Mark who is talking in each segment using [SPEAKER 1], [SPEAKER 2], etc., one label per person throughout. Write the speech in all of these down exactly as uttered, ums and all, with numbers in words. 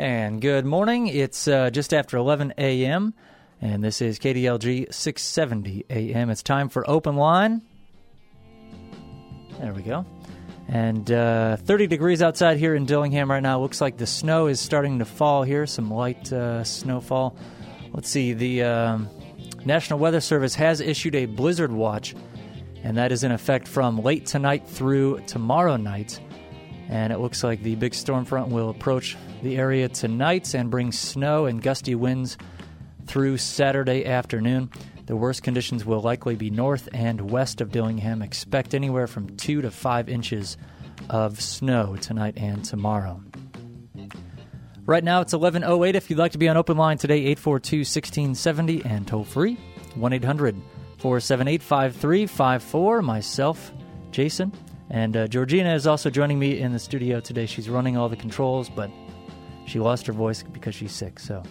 [SPEAKER 1] And good morning. It's uh, just after eleven a.m., and this is K D L G six seventy A M. It's time for Open Line. There we go. And uh, thirty degrees outside here in Dillingham right now. Looks like the snow is starting to fall here, some light uh, snowfall. Let's see, the um, National Weather Service has issued a blizzard watch, and that is in effect from late tonight through tomorrow night. And it looks like the big storm front will approach the area tonight and bring snow and gusty winds through Saturday afternoon. The worst conditions will likely be north and west of Dillingham. Expect anywhere from two to five inches of snow tonight and tomorrow. Right now it's eleven oh eight. If you'd like to be on Open Line today, eight four two, one six seven zero and toll free, one eight hundred, four seven eight, five three five four. Myself, Jason, and uh, Georgina is also joining me in the studio today. She's running all the controls, but she lost her voice because she's sick, so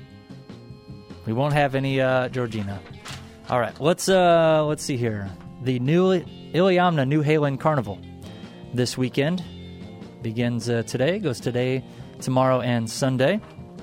[SPEAKER 1] we won't have any uh, Georgina. All right, let's uh, let's see here. The new Iliamna New Halen Carnival this weekend begins uh, today, goes today, tomorrow, and Sunday.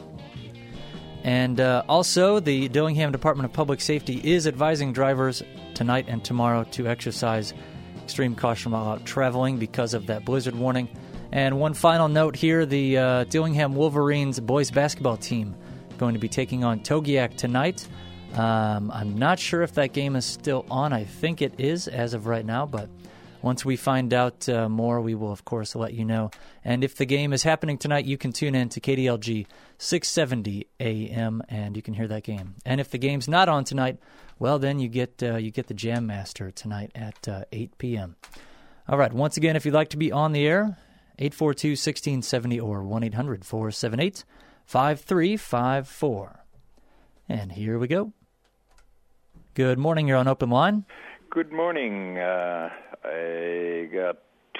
[SPEAKER 1] And uh, also, the Dillingham Department of Public Safety is advising drivers tonight and tomorrow to exercise extreme caution while out traveling because of that blizzard warning. And one final note here, the uh, Dillingham Wolverines boys basketball team going to be taking on Togiak tonight. Um, I'm not sure if that game is still on. I think it is as of right now, but once we find out uh, more, we will, of course, let you know. And if the game is happening tonight, you can tune in to K D L G six seventy A M, and you can hear that game. And if the game's not on tonight, well, then you get uh, you get the Jam Master tonight at uh, eight p.m. All right, once again, if you'd like to be on the air, eight four two, one six seven zero or one eight hundred, four seven eight, five three five four. And here we go. Good morning. You're on Open Line.
[SPEAKER 2] Good morning. Uh, I got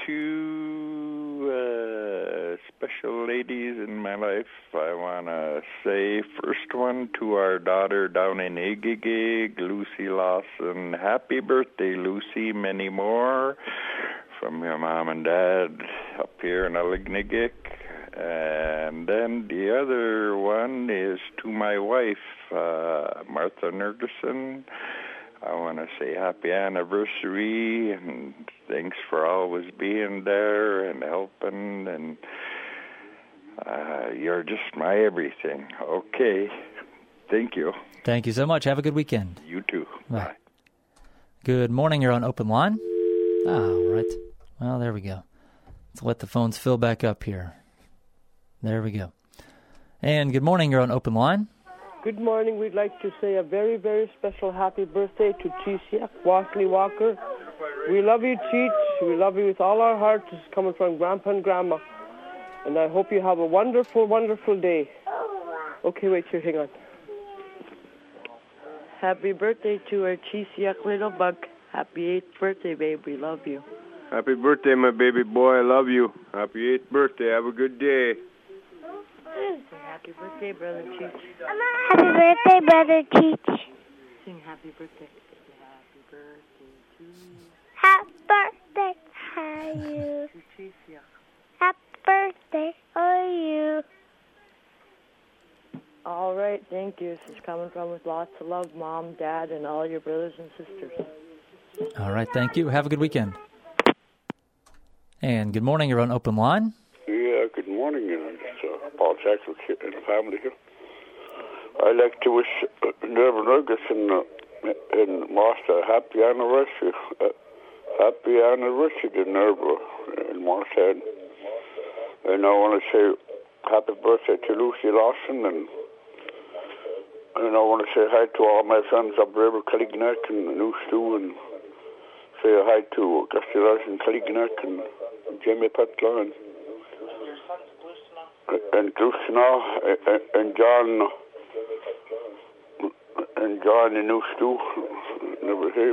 [SPEAKER 2] two uh, special ladies in my life. I want to say first one to our daughter down in Igigig, Lucy Lawson. Happy birthday, Lucy. Many more from your mom and dad up here in Alignigik. And then the other one is to my wife, uh, Martha Nergerson. I want to say happy anniversary and thanks for always being there and helping. And uh, you're just my everything. Okay. Thank you.
[SPEAKER 1] Thank you so much. Have a good weekend.
[SPEAKER 2] You too. Bye. Bye.
[SPEAKER 1] Good morning. You're on Open Line. All right. Well, there we go. Let's let the phones fill back up here. There we go. And good morning, you're on Open Line.
[SPEAKER 3] Good morning. We'd like to say a very, very special happy birthday to Cheech Wasley Walker. We love you, Cheech. We love you with all our hearts. This is coming from Grandpa and Grandma. And I hope you have a wonderful, wonderful day. Okay, wait here, hang on.
[SPEAKER 4] Happy birthday to our Cheech little bug. Happy eighth birthday, babe. We love you.
[SPEAKER 5] Happy birthday, my baby boy. I love you. Happy eighth birthday. Have a good day.
[SPEAKER 4] Happy birthday, Brother Cheech.
[SPEAKER 6] Happy birthday, Brother Cheech.
[SPEAKER 4] Sing happy birthday. Happy birthday to you.
[SPEAKER 6] Happy birthday to you. Happy birthday to you.
[SPEAKER 4] All right, thank you. This is coming from with lots of love, Mom, Dad, and all your brothers and sisters.
[SPEAKER 1] All right, thank you. Have a good weekend. And good morning. You're on Open Line.
[SPEAKER 7] Yeah, good morning. You know, it's uh, Paul Jackson and the family here. I'd like to wish uh, Nerva Nurgus and, uh, and Martha a happy anniversary. Uh, happy anniversary to Nerva and Martha. And I want to say happy birthday to Lucy Lawson. And, and I want to say hi to all my friends up River, Killignac and New Stew. And say hi to Gusty Larson, Killignac and Jamie Petla and and Krishna and, and John and John and New Stew. Never hear.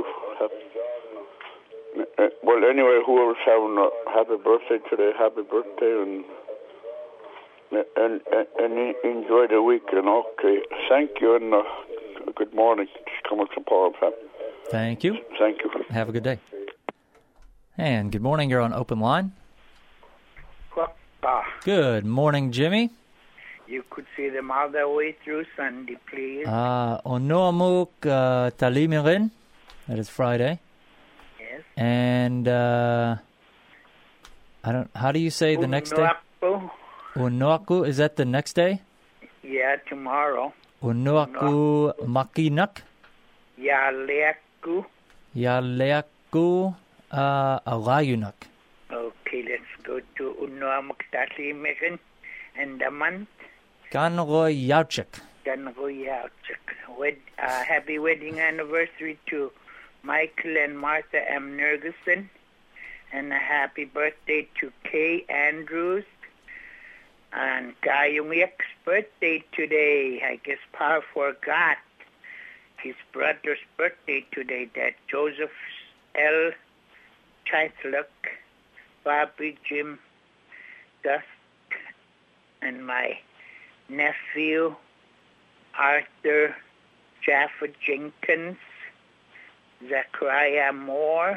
[SPEAKER 7] Well, anyway, whoever's having a happy birthday today, happy birthday, and and and, and enjoy the weekend. Okay, thank you, and uh, good morning. Just coming from Paul.
[SPEAKER 1] Thank you.
[SPEAKER 7] Thank you.
[SPEAKER 1] Have a good day. And good morning. You're on Open Line. Good morning, Jimmy.
[SPEAKER 8] You could say them all the way through Sunday, please.
[SPEAKER 1] Uh, Onoamuk uh, Talimirin. That is Friday.
[SPEAKER 8] Yes.
[SPEAKER 1] And uh, I don't. How do you say the next day?
[SPEAKER 8] Unuaku.
[SPEAKER 1] Unuaku. Is that the next day?
[SPEAKER 8] Yeah, tomorrow.
[SPEAKER 1] Unuaku Makinak.
[SPEAKER 8] Yaleaku.
[SPEAKER 1] Yaleaku uh, Arayunak.
[SPEAKER 8] Okay, let's go to Unuamuk Talimirin. And the month?
[SPEAKER 1] Ganroy Yauchik.
[SPEAKER 8] Ganroy Yauchik. Wed- uh, happy wedding anniversary to Michael and Martha M. Nergerson. And a happy birthday to Kay Andrews. And Gayumik's birthday today. I guess Pa forgot his brother's birthday today. That Joseph L. Chitluck, Bobby Jim Dusk, and my nephew, Arthur Jaffa Jenkins, Zachariah Moore,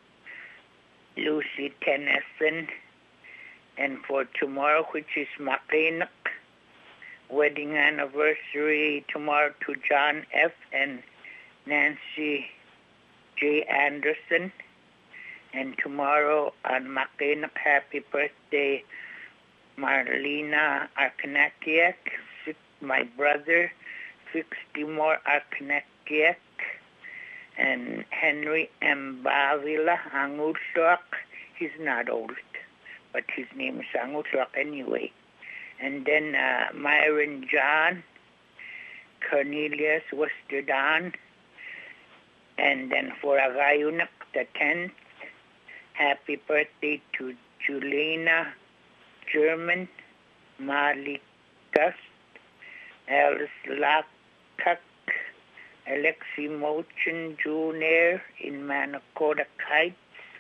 [SPEAKER 8] Lucy Tennyson, and for tomorrow, which is Makinak, wedding anniversary tomorrow to John F. and Nancy J. Anderson. And tomorrow on Makinak, happy birthday, Marlena Arkanakiak, my brother, Fixtimore Arkanakiak, and Henry M. Bavila Angutlok. He's not old, but his name is Angutlok anyway. And then uh, Myron John, Cornelius Westerdan, and then for Agayunak the tenth, happy birthday to Julina German, Mali Gust, Alice Lakak, Alexi Mochin Junior in Manakota Heights,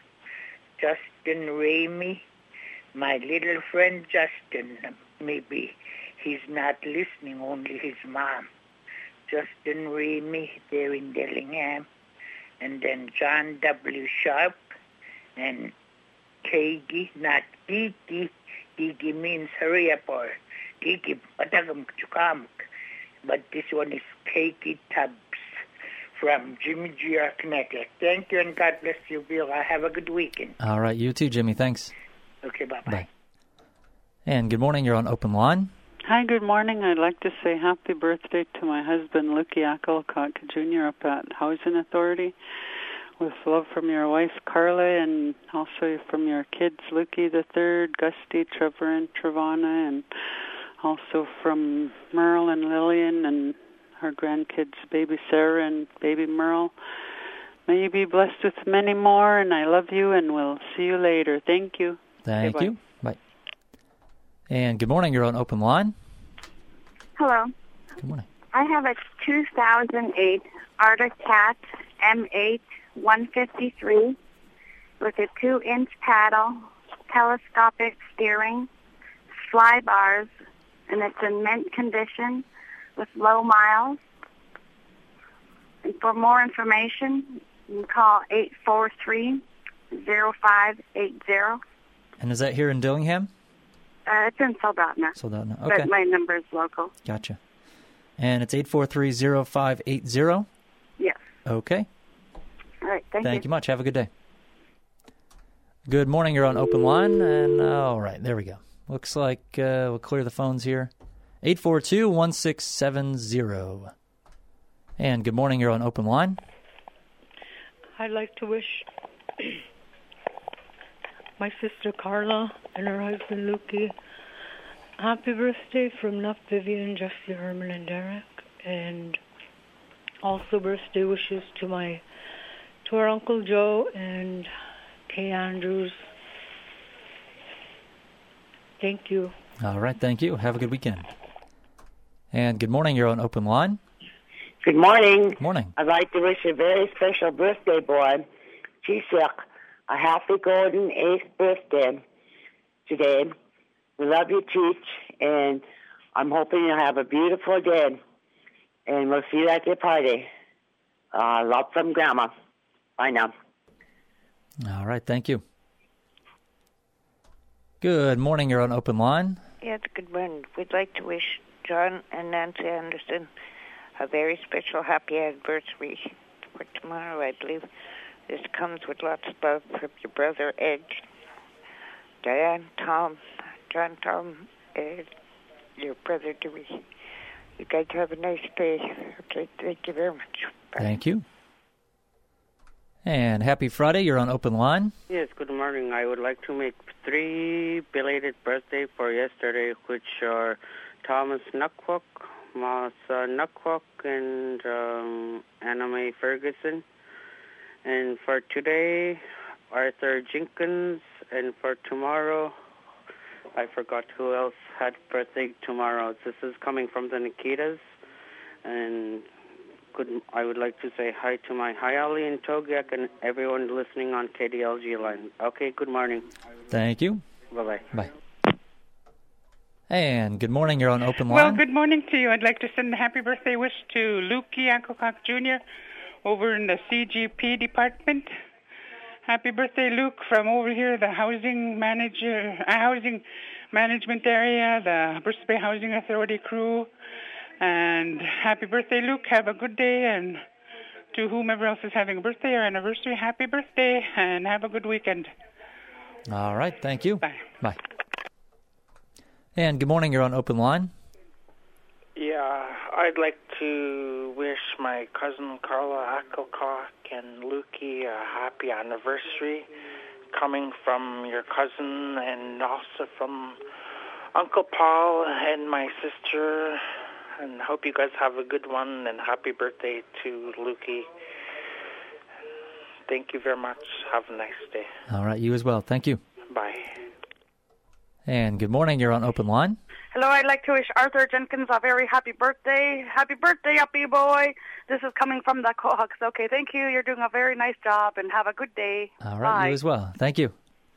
[SPEAKER 8] Justin Ramey, my little friend Justin, maybe he's not listening, only his mom, Justin Ramey there in Dillingham, and then John W. Sharp, and Kagi, not Gigi. Gigi means hurry up or Gigi patagam chukamuk. But this one is Kagi Tubbs from Jimmy G. Connecticut. Thank you and God bless you, Bill. Have a good weekend.
[SPEAKER 1] All right, you too, Jimmy. Thanks.
[SPEAKER 8] Okay, bye-bye.
[SPEAKER 1] Bye. And good morning. You're on Open Line.
[SPEAKER 9] Hi, good morning. I'd like to say happy birthday to my husband, Lucky Akalkot Junior up at Housing Authority. With love from your wife, Carla, and also from your kids, Lucky the Third, Gusty, Trevor, and Trevana, and also from Merle and Lillian and her grandkids, baby Sarah and baby Merle. May you be blessed with many more, and I love you, and we'll see you later. Thank you.
[SPEAKER 1] Thank
[SPEAKER 9] okay,
[SPEAKER 1] you. Bye. And good morning. You're on Open Line.
[SPEAKER 10] Hello.
[SPEAKER 1] Good morning.
[SPEAKER 10] I have a two thousand eight Arctic Cat M eight one fifty-three with a two-inch paddle, telescopic steering, fly bars, and it's in mint condition with low miles. And for more information, you can call eight four three, zero five eight zero.
[SPEAKER 1] And is that here in Dillingham?
[SPEAKER 10] Uh, it's in Soldotna.
[SPEAKER 1] Soldotna, okay.
[SPEAKER 10] But my number is local.
[SPEAKER 1] Gotcha. And it's eight four three, zero five eight zero?
[SPEAKER 10] Yes.
[SPEAKER 1] Okay.
[SPEAKER 10] All right, thank,
[SPEAKER 1] Thank
[SPEAKER 10] you.
[SPEAKER 1] you much. Have a good day. Good morning. You're on Open Line. And uh, all right, there we go. Looks like uh, we'll clear the phones here. eight four two, one six seven zero. And good morning. You're on Open Line.
[SPEAKER 11] I'd like to wish my sister Carla and her husband Lukey happy birthday from Nuff, Vivian, Jesse, Herman, and Derek. And also birthday wishes to my to our Uncle Joe and Kay Andrews. Thank you.
[SPEAKER 1] All right, thank you. Have a good weekend. And good morning. You're on Open Line.
[SPEAKER 12] Good morning.
[SPEAKER 1] Morning.
[SPEAKER 12] I'd like to wish a very special birthday boy, Chisek, a happy golden eighth birthday today. We love you, Cheech, and I'm hoping you'll have a beautiful day. And we'll see you at your party. Uh, love from Grandma. Bye now.
[SPEAKER 1] All right, thank you. Good morning. You're on Open Line.
[SPEAKER 8] Yes, good morning. We'd like to wish John and Nancy Anderson a very special happy anniversary for tomorrow, I believe. This comes with lots of love from your brother Ed, Diane, Tom, John, Tom, and your brother Dewey. You guys have a nice day. Okay, thank you very much. Bye.
[SPEAKER 1] Thank you. And happy Friday. You're on Open Line.
[SPEAKER 13] Yes, good morning. I would like to make three belated birthday for yesterday, which are Thomas Nuckwok, Martha Nuckwok, and um, Anna Mae Ferguson. And for today, Arthur Jenkins. And for tomorrow, I forgot who else had birthday tomorrow. This is coming from the Nikitas. And good. I would like to say hi to my Hiali in Togiak and everyone listening on K D L G line. Okay, good morning.
[SPEAKER 1] Thank you.
[SPEAKER 13] Bye-bye.
[SPEAKER 1] Bye. And good morning. You're on Open Line.
[SPEAKER 14] Well, good morning to you. I'd like to send a happy birthday wish to Lukey Ankelcock Junior over in the C G P department. Happy birthday, Luke, from over here, the housing manager, uh, housing management area, the Bristol Bay Housing Authority crew. And happy birthday, Luke. Have a good day. And to whomever else is having a birthday or anniversary, happy birthday and have a good weekend.
[SPEAKER 1] All right. Thank you.
[SPEAKER 14] Bye.
[SPEAKER 1] Bye. And good morning. You're on Open Line.
[SPEAKER 15] Yeah, I'd like to wish my cousin Carla Ackelcock and Lukey a happy anniversary, coming from your cousin and also from Uncle Paul and my sister. And hope you guys have a good one, and happy birthday to Lukey. Thank you very much. Have a nice day.
[SPEAKER 1] All right, you as well. Thank you.
[SPEAKER 15] Bye.
[SPEAKER 1] And good morning. You're on Open Line.
[SPEAKER 16] Hello, I'd like to wish Arthur Jenkins a very happy birthday. Happy birthday, uppy boy. This is coming from the Cohawks. Okay, thank you. You're doing a very nice job, and have a good day.
[SPEAKER 1] All right,
[SPEAKER 16] Bye.
[SPEAKER 1] you as well. Thank you.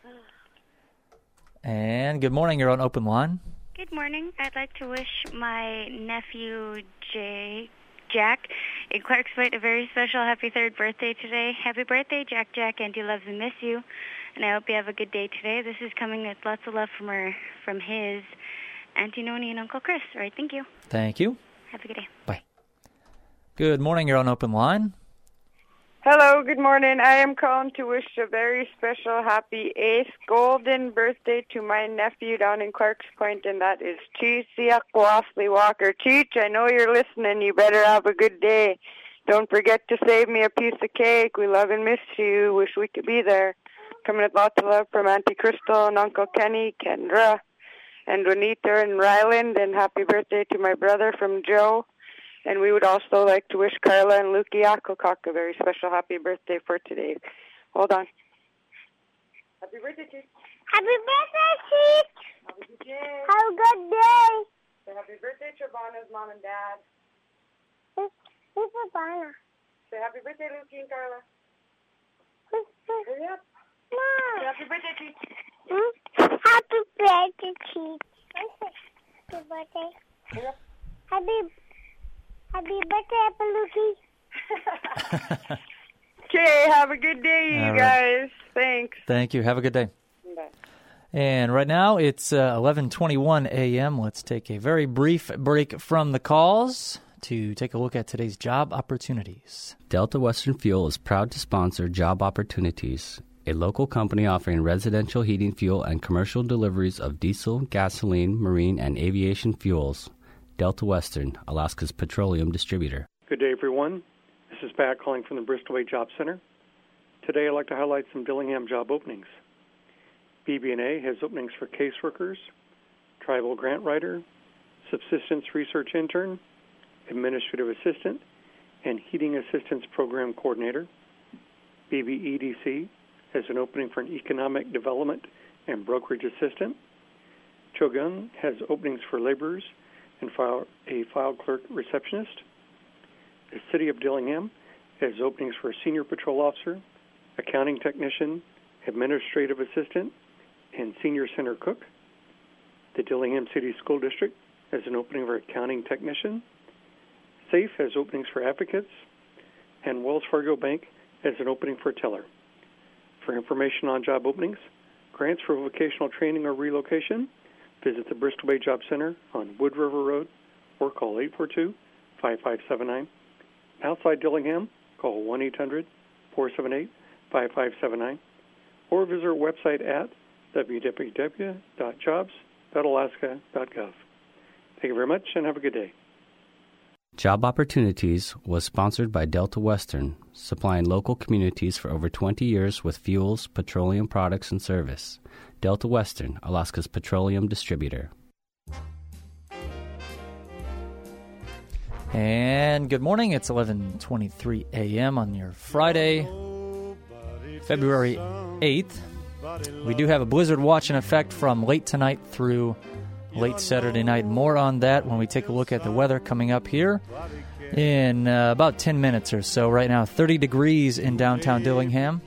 [SPEAKER 1] And good morning. You're on Open Line.
[SPEAKER 17] Good morning. I'd like to wish my nephew, Jay, Jack, in Clark's Point a very special happy third birthday today. Happy birthday, Jack Jack. Auntie loves and miss you. And I hope you have a good day today. This is coming with lots of love from her, from his Auntie Noni and Uncle Chris. All right, thank you.
[SPEAKER 1] Thank you.
[SPEAKER 17] Have a good day.
[SPEAKER 1] Bye. Good morning. You're on Open Line.
[SPEAKER 18] Hello, good morning. I am calling to wish a very special happy eighth golden birthday to my nephew down in Clark's Point, and that is Cheesiak Wasley Walker. Cheech, I know you're listening. You better have a good day. Don't forget to save me a piece of cake. We love and miss you. Wish we could be there. Coming with lots of love from Auntie Crystal and Uncle Kenny, Kendra, and Juanita and Ryland, and happy birthday to my brother from Joe. And we would also like to wish Carla and Lukey Ackelcock a very special happy birthday for today. Hold on. Happy birthday, Chief.
[SPEAKER 6] Happy birthday, Chief.
[SPEAKER 18] Have a good day.
[SPEAKER 6] Have a good day.
[SPEAKER 18] Say happy birthday to Ivana's mom and dad.
[SPEAKER 6] Who's, who's Ivana?
[SPEAKER 18] Say happy birthday, Lukey and Carla.
[SPEAKER 6] Who's, who's,
[SPEAKER 18] Hurry up.
[SPEAKER 6] No.
[SPEAKER 18] Say happy birthday, Chief.
[SPEAKER 6] Hmm? Happy birthday, Chief. Happy birthday.
[SPEAKER 18] Hurry up.
[SPEAKER 6] Happy Happy birthday, Appaluki.
[SPEAKER 18] Okay, have a good day, you
[SPEAKER 1] All right.
[SPEAKER 18] guys. Thanks.
[SPEAKER 1] Thank you. Have a good day.
[SPEAKER 18] Bye.
[SPEAKER 1] And right now it's uh, eleven twenty-one a.m. Let's take a very brief break from the calls to take a look at today's job opportunities.
[SPEAKER 19] Delta Western Fuel is proud to sponsor Job Opportunities, a local company offering residential heating fuel and commercial deliveries of diesel, gasoline, marine, and aviation fuels. Delta Western, Alaska's petroleum distributor.
[SPEAKER 20] Good day, everyone. This is Pat calling from the Bristol Bay Job Center. Today I'd like to highlight some Dillingham job openings. B B N A has openings for caseworkers, tribal grant writer, subsistence research intern, administrative assistant, and heating assistance program coordinator. B B E D C has an opening for an economic development and brokerage assistant. Chogun has openings for laborers and file, a file clerk receptionist. The City of Dillingham has openings for a senior patrol officer, accounting technician, administrative assistant, and senior center cook. The Dillingham City School District has an opening for accounting technician. SAFE has openings for advocates, and Wells Fargo Bank has an opening for a teller. For information on job openings, grants for vocational training or relocation, visit the Bristol Bay Job Center on Wood River Road or call eight four two, five five seven nine. Outside Dillingham, call one eight hundred, four seven eight, five five seven nine or visit our website at w w w dot jobs dot alaska dot gov. Thank you very much and have a good day.
[SPEAKER 19] Job Opportunities was sponsored by Delta Western, supplying local communities for over twenty years with fuels, petroleum products, and service. Delta Western, Alaska's petroleum distributor.
[SPEAKER 1] And good morning. It's eleven twenty-three a.m. on your Friday, February eighth. We do have a blizzard watch in effect from late tonight through late Saturday night. More on that when we take a look at the weather coming up here in uh, about ten minutes or so. Right now, thirty degrees in downtown Dillingham.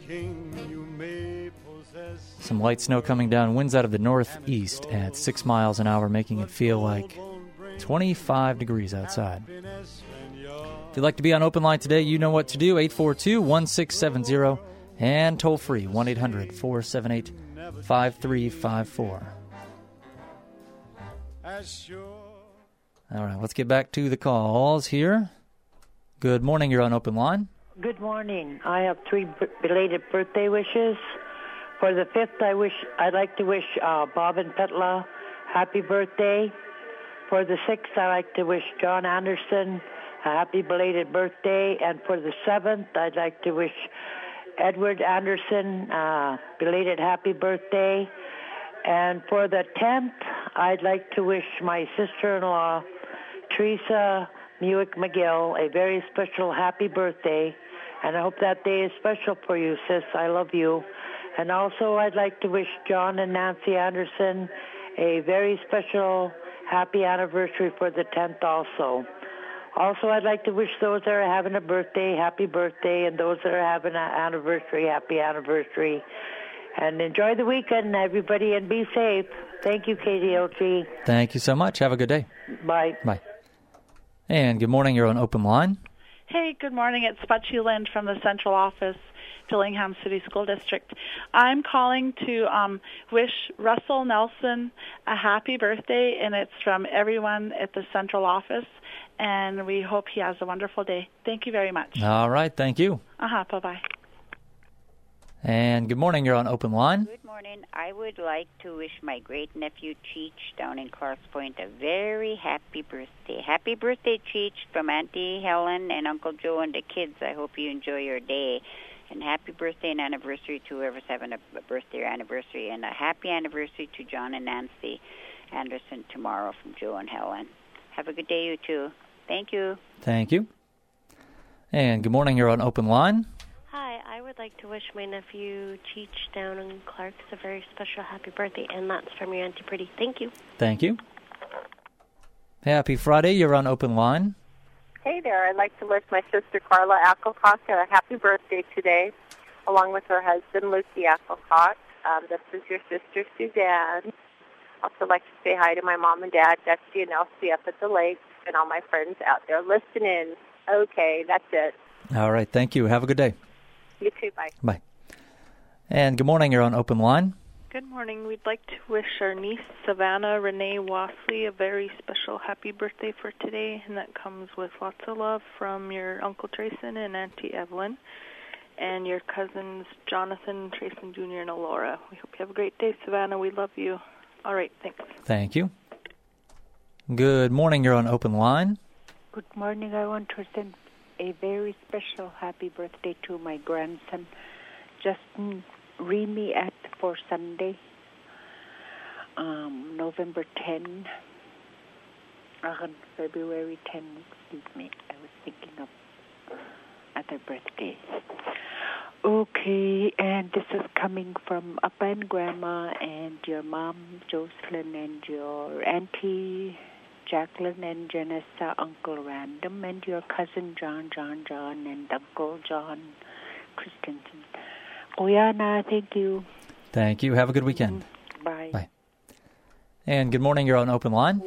[SPEAKER 1] Some light snow coming down, winds out of the northeast at six miles an hour, making it feel like twenty-five degrees outside. If you'd like to be on Open Line today, you know what to do, eight four two, one six seven zero, and toll free, one eight hundred, four seven eight, five three five four. All right, let's get back to the calls here. Good morning, you're on Open Line.
[SPEAKER 21] Good morning. I have three b- belated birthday wishes. For the fifth, I wish I'd like to wish uh, Bob and Petla happy birthday. For the sixth, I'd like to wish John Anderson a happy belated birthday. And for the seventh, I'd like to wish Edward Anderson uh, belated happy birthday. And for the tenth, I'd like to wish my sister-in-law, Teresa Muick McGill, a very special happy birthday. And I hope that day is special for you, sis. I love you. And also, I'd like to wish John and Nancy Anderson a very special happy anniversary for the tenth also. Also, I'd like to wish those that are having a birthday, happy birthday, and those that are having an anniversary, happy anniversary. And enjoy the weekend, everybody, and be safe. Thank you, K D L G.
[SPEAKER 1] Thank you so much. Have a good day.
[SPEAKER 21] Bye.
[SPEAKER 1] Bye. And good morning. You're on Open Line.
[SPEAKER 22] Hey, good morning. It's Butchie Lind from the Central Office, Dillingham City School District. I'm calling to um, wish Russell Nelson a happy birthday, and it's from everyone at the Central Office, and we hope he has a wonderful day. Thank you very much.
[SPEAKER 1] All right. Thank you.
[SPEAKER 22] Uh-huh. Bye-bye.
[SPEAKER 1] And good morning. You're on Open Line.
[SPEAKER 8] Good morning. I would like to wish my great-nephew Cheech down in Clarks Point a very happy birthday. Happy birthday, Cheech, from Auntie Helen and Uncle Joe and the kids. I hope you enjoy your day. And happy birthday and anniversary to whoever's having a birthday or anniversary. And a happy anniversary to John and Nancy Anderson tomorrow from Joe and Helen. Have a good day, you two. Thank you.
[SPEAKER 1] Thank you. And good morning. You're on Open Line.
[SPEAKER 23] Hi, I would like to wish my nephew Cheech down in Clarks a very special happy birthday, and that's from your Auntie Pretty. Thank you.
[SPEAKER 1] Thank you. Happy Friday. You're on Open Line.
[SPEAKER 24] Hey there. I'd like to wish my sister Carla Ackelcock a happy birthday today, along with her husband Lucy Ackelcock. Um, this is your sister Suzanne. Also like to say hi to my mom and dad, Betsy and Elsie up at the lake, and all my friends out there listening. Okay, that's it.
[SPEAKER 1] All right. Thank you. Have a good day.
[SPEAKER 24] You too. Bye.
[SPEAKER 1] Bye. And good morning. You're on Open Line.
[SPEAKER 25] Good morning. We'd like to wish our niece, Savannah Renee Wassley, a very special happy birthday for today, and that comes with lots of love from your Uncle Trayson and Auntie Evelyn, and your cousins, Jonathan, Trayson Junior, and Alora. We hope you have a great day, Savannah. We love you. All right. Thanks.
[SPEAKER 1] Thank you. Good morning. You're on Open Line.
[SPEAKER 26] Good morning. I want to send a very special happy birthday to my grandson, Justin Remy, at for Sunday, um, November tenth, uh, February tenth, excuse me. I was thinking of other birthdays. Okay, and this is coming from Appa and Grandma and your mom, Jocelyn, and your auntie, Jacqueline and Janessa, Uncle Random, and your cousin John, John, John, and Uncle John Christensen. Oyana, thank you.
[SPEAKER 1] Thank you. Have a good weekend.
[SPEAKER 26] Mm-hmm. Bye.
[SPEAKER 1] Bye. And good morning. You're on Open Line.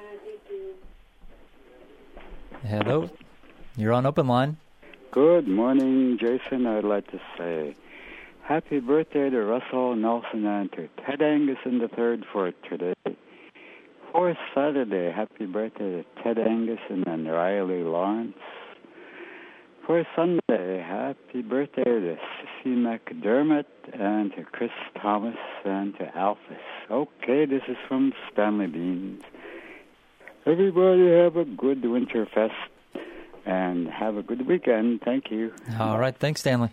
[SPEAKER 1] Hello. You're on Open Line.
[SPEAKER 27] Good morning, Jason. I'd like to say happy birthday to Russell Nelson and to Ted Angus in the third for today. For Saturday, happy birthday to Ted Anguson and Riley Lawrence. For Sunday, happy birthday to Sissy McDermott and to Chris Thomas and to Alphys. Okay, this is from Stanley Beans. Everybody have a good Winterfest and have a good weekend. Thank you.
[SPEAKER 1] All right. Thanks, Stanley.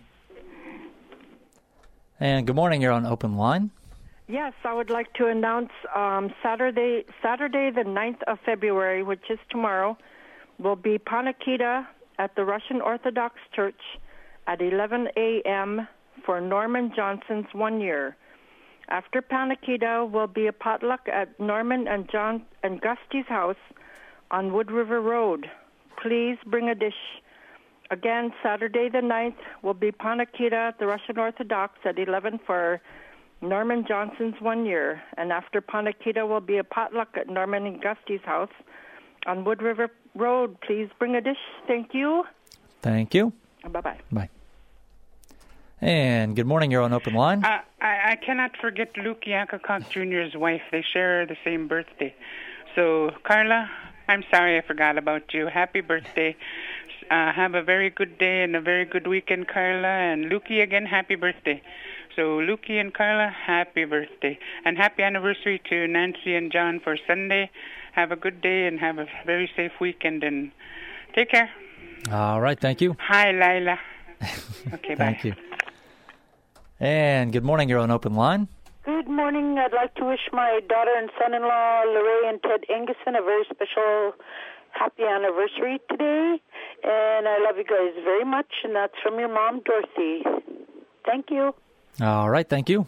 [SPEAKER 1] And good morning. You're on Open Line.
[SPEAKER 2] Yes, I would like to announce um, Saturday, Saturday the ninth of February, which is tomorrow, will be Panakita at the Russian Orthodox Church at eleven a.m. for Norman Johnson's one year. After Panakita will be a potluck at Norman and John and Gusty's house on Wood River Road. Please bring a dish. Again, Saturday the ninth will be Panakita at the Russian Orthodox at eleven for Norman Johnson's one year. And after Panakita will be a potluck at Norman and Gusty's house on Wood River Road. Please bring a dish. Thank you.
[SPEAKER 1] Thank you.
[SPEAKER 2] Bye-bye.
[SPEAKER 1] Bye. And good morning. You're on Open Line.
[SPEAKER 14] Uh, I, I cannot forget Luke Yankocock Junior's wife. They share the same birthday. So, Carla, I'm sorry I forgot about you. Happy birthday. Uh, have a very good day and a very good weekend, Carla. And Lukey, again, happy birthday. So, Lukey and Carla, happy birthday. And happy anniversary to Nancy and John for Sunday. Have a good day and have a very safe weekend. And take care.
[SPEAKER 1] All right. Thank you.
[SPEAKER 14] Hi, Lila. Okay, bye.
[SPEAKER 1] Thank you. And good morning. You're on Open Line.
[SPEAKER 3] Good morning. I'd like to wish my daughter and son-in-law, Lorraine and Ted Anguson, a very special happy anniversary today. And I love you guys very much. And that's from your mom, Dorothy. Thank you.
[SPEAKER 1] All right. Thank you.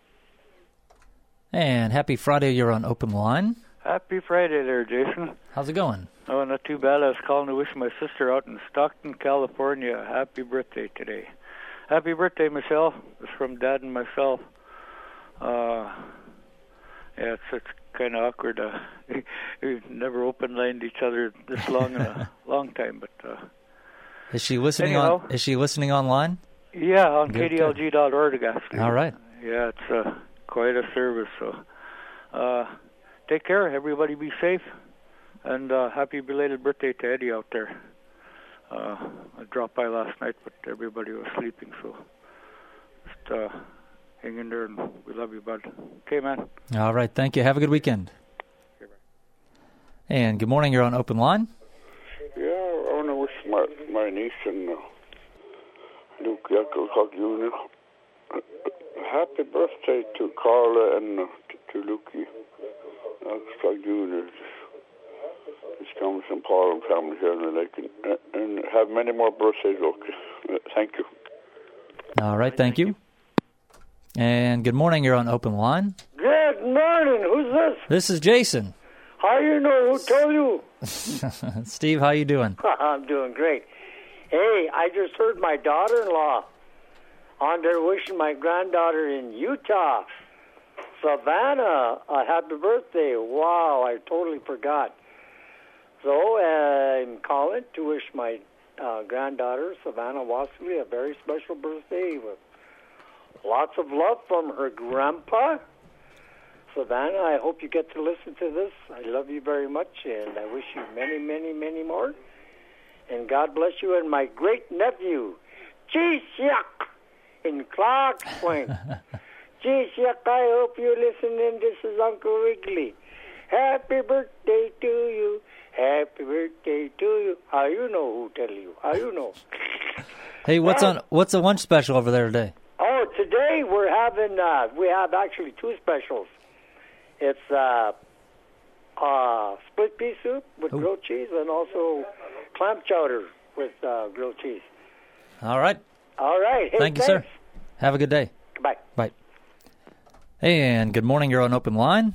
[SPEAKER 1] And happy Friday. You're on Open Line.
[SPEAKER 4] Happy Friday there, Jason.
[SPEAKER 1] How's it going?
[SPEAKER 4] Oh, not too bad. I was calling to wish my sister out in Stockton, California, a happy birthday today. Happy birthday, Michelle. It's from Dad and myself. Uh, yeah, it's, it's kind of awkward. Uh, we've never open-lined each other this long in a long time. But uh,
[SPEAKER 1] is she listening
[SPEAKER 4] anyhow,
[SPEAKER 1] on? Is she listening online?
[SPEAKER 4] Yeah, on
[SPEAKER 1] Good,
[SPEAKER 4] K D L G dot org.
[SPEAKER 1] All right.
[SPEAKER 4] Yeah, it's uh, quite a service. So, uh, take care. Everybody be safe. And uh, happy belated birthday to Eddie out there. Uh, I dropped by last night, but everybody was sleeping, so just uh, hang in there, and we love you, bud. Okay, man.
[SPEAKER 1] All right, thank you. Have a good weekend.
[SPEAKER 4] Okay,
[SPEAKER 1] and good morning. You're on Open Line.
[SPEAKER 5] Yeah, I want to wish my, my niece and uh, Luke Yankocock Junior Uh, happy birthday to Carla and uh, to, to Luke Yankocock Junior This comes from Paul and family here in the lake, and, and have many more birthdays, okay. Thank you.
[SPEAKER 1] All right, thank you. And good morning. You're on Open Line.
[SPEAKER 7] Good morning. Who's this?
[SPEAKER 1] This is Jason.
[SPEAKER 7] How you know? Who told you?
[SPEAKER 1] Steve, how you doing?
[SPEAKER 7] I'm doing great. Hey, I just heard my daughter-in-law on there wishing my granddaughter in Utah, Savannah, a happy birthday. Wow, I totally forgot. So uh, I'm calling to wish my uh, granddaughter, Savannah Wasserly, a very special birthday with lots of love from her grandpa. Savannah, I hope you get to listen to this. I love you very much, and I wish you many, many, many more. And God bless you and my great-nephew, G-Siak, in Clark's Point. G-Siak, I hope you're listening. This is Uncle Wrigley. Happy birthday to you. Happy birthday to you. How you know who tell you? How you know?
[SPEAKER 1] Hey, what's
[SPEAKER 7] And-
[SPEAKER 1] on? What's the lunch special over there today?
[SPEAKER 7] Oh, today we're having, uh, we have actually two specials. It's uh, uh, split pea soup with
[SPEAKER 1] Ooh.
[SPEAKER 7] grilled cheese and also clam chowder with uh, grilled cheese.
[SPEAKER 1] All right.
[SPEAKER 7] All right. Hey,
[SPEAKER 1] Thank you,
[SPEAKER 7] thanks.
[SPEAKER 1] sir. Have a good day.
[SPEAKER 7] Goodbye.
[SPEAKER 1] Bye. And good morning. You're on Open Line.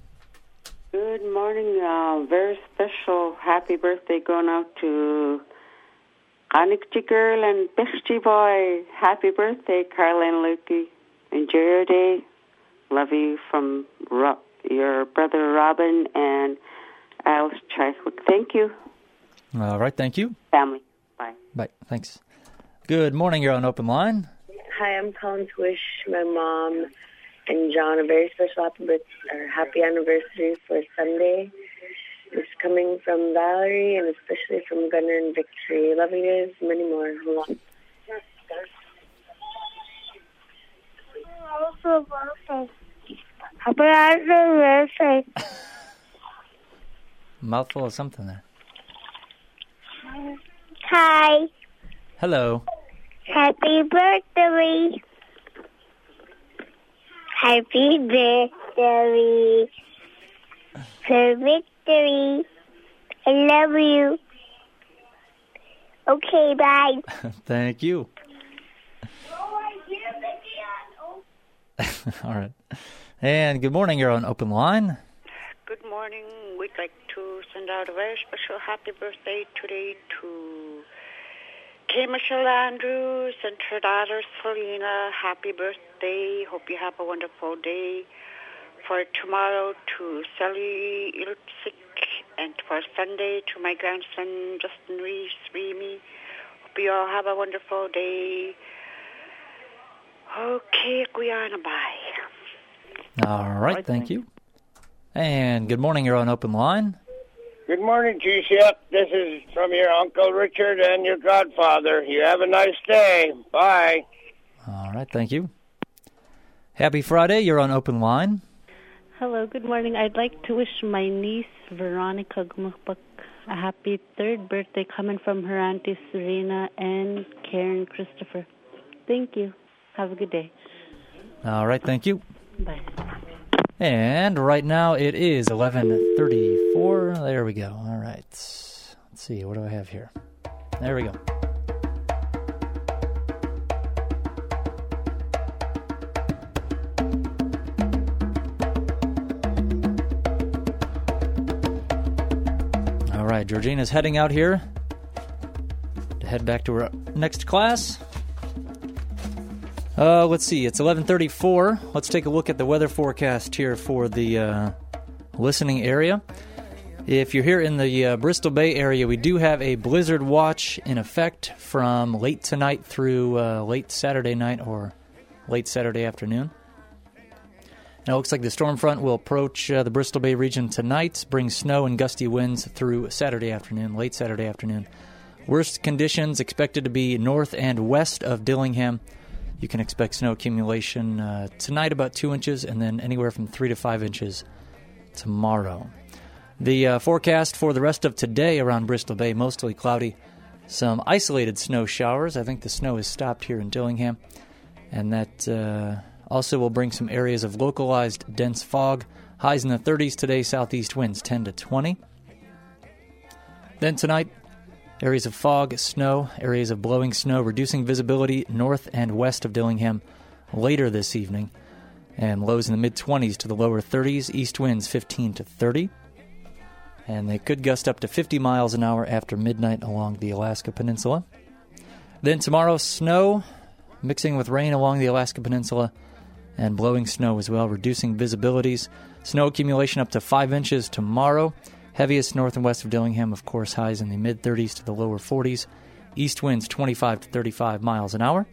[SPEAKER 9] Good morning. Uh, very special happy birthday going out to Annikji girl and Bixty boy. Happy birthday, Carla and Lukey. Enjoy your day. Love you from Ro- your brother Robin and Alice Cheswick. Thank you.
[SPEAKER 1] All right. Thank you.
[SPEAKER 9] Family. Bye.
[SPEAKER 1] Bye. Thanks. Good morning. You're on Open Line.
[SPEAKER 10] Hi, I'm calling to wish my mom and John a very special happy, birth- or happy anniversary for Sunday. This is coming from Valerie and especially from Gunnar and Victory. Love you guys. Many more. Hold on.
[SPEAKER 1] Mouthful of something there.
[SPEAKER 6] Hi.
[SPEAKER 1] Hello.
[SPEAKER 6] Happy birthday. Happy birthday. For Victory. I love you. Okay, bye.
[SPEAKER 1] Thank you. All right. And good morning. You're on Open Line.
[SPEAKER 11] Good morning. We'd like to send out a very special happy birthday today to Kay Michelle Andrews and her daughter Selena. Happy birthday. Hope you have a wonderful day. For tomorrow to Sally Ilpsick, and for Sunday to my grandson Justin Reese Remy. Hope you all have a wonderful day. Okay, Guyana, bye.
[SPEAKER 1] All right, thank you. And good morning. You're on Open Line.
[SPEAKER 12] Good morning, G C F. This is from your Uncle Richard and your godfather. You have a nice day. Bye.
[SPEAKER 1] All right, thank you. Happy Friday. You're on Open Line.
[SPEAKER 13] Hello, good morning. I'd like to wish my niece, Veronica Gumukbak, a happy third birthday coming from her auntie Serena and Karen Christopher. Thank you. Have a good day.
[SPEAKER 1] All right, thank you.
[SPEAKER 13] Bye.
[SPEAKER 1] And right now it is eleven thirty-four. There we go. All right. Let's see. What do I have here? There we go. All right. Georgina's heading out here to head back to her next class. Uh, let's see, it's eleven thirty-four. Let's take a look at the weather forecast here for the uh, listening area. If you're here in the uh, Bristol Bay area, we do have a blizzard watch in effect from late tonight through uh, late Saturday night or late Saturday afternoon. And it looks like the storm front will approach uh, the Bristol Bay region tonight, bring snow and gusty winds through Saturday afternoon, late Saturday afternoon. Worst conditions expected to be north and west of Dillingham. You can expect snow accumulation uh, tonight about two inches and then anywhere from three to five inches tomorrow. The uh, forecast for the rest of today around Bristol Bay, mostly cloudy. Some isolated snow showers. I think the snow has stopped here in Dillingham. And that uh, also will bring some areas of localized dense fog. Highs in the thirties today, southeast winds ten to twenty. Then tonight, areas of fog, snow, areas of blowing snow, reducing visibility north and west of Dillingham later this evening. And lows in the mid-twenties to the lower thirties, east winds fifteen to thirty. And they could gust up to fifty miles an hour after midnight along the Alaska Peninsula. Then tomorrow, snow mixing with rain along the Alaska Peninsula and blowing snow as well, reducing visibilities. Snow accumulation up to five inches tomorrow. Heaviest north and west of Dillingham, of course, highs in the mid-thirties to the lower forties. East winds twenty-five to thirty-five miles an hour.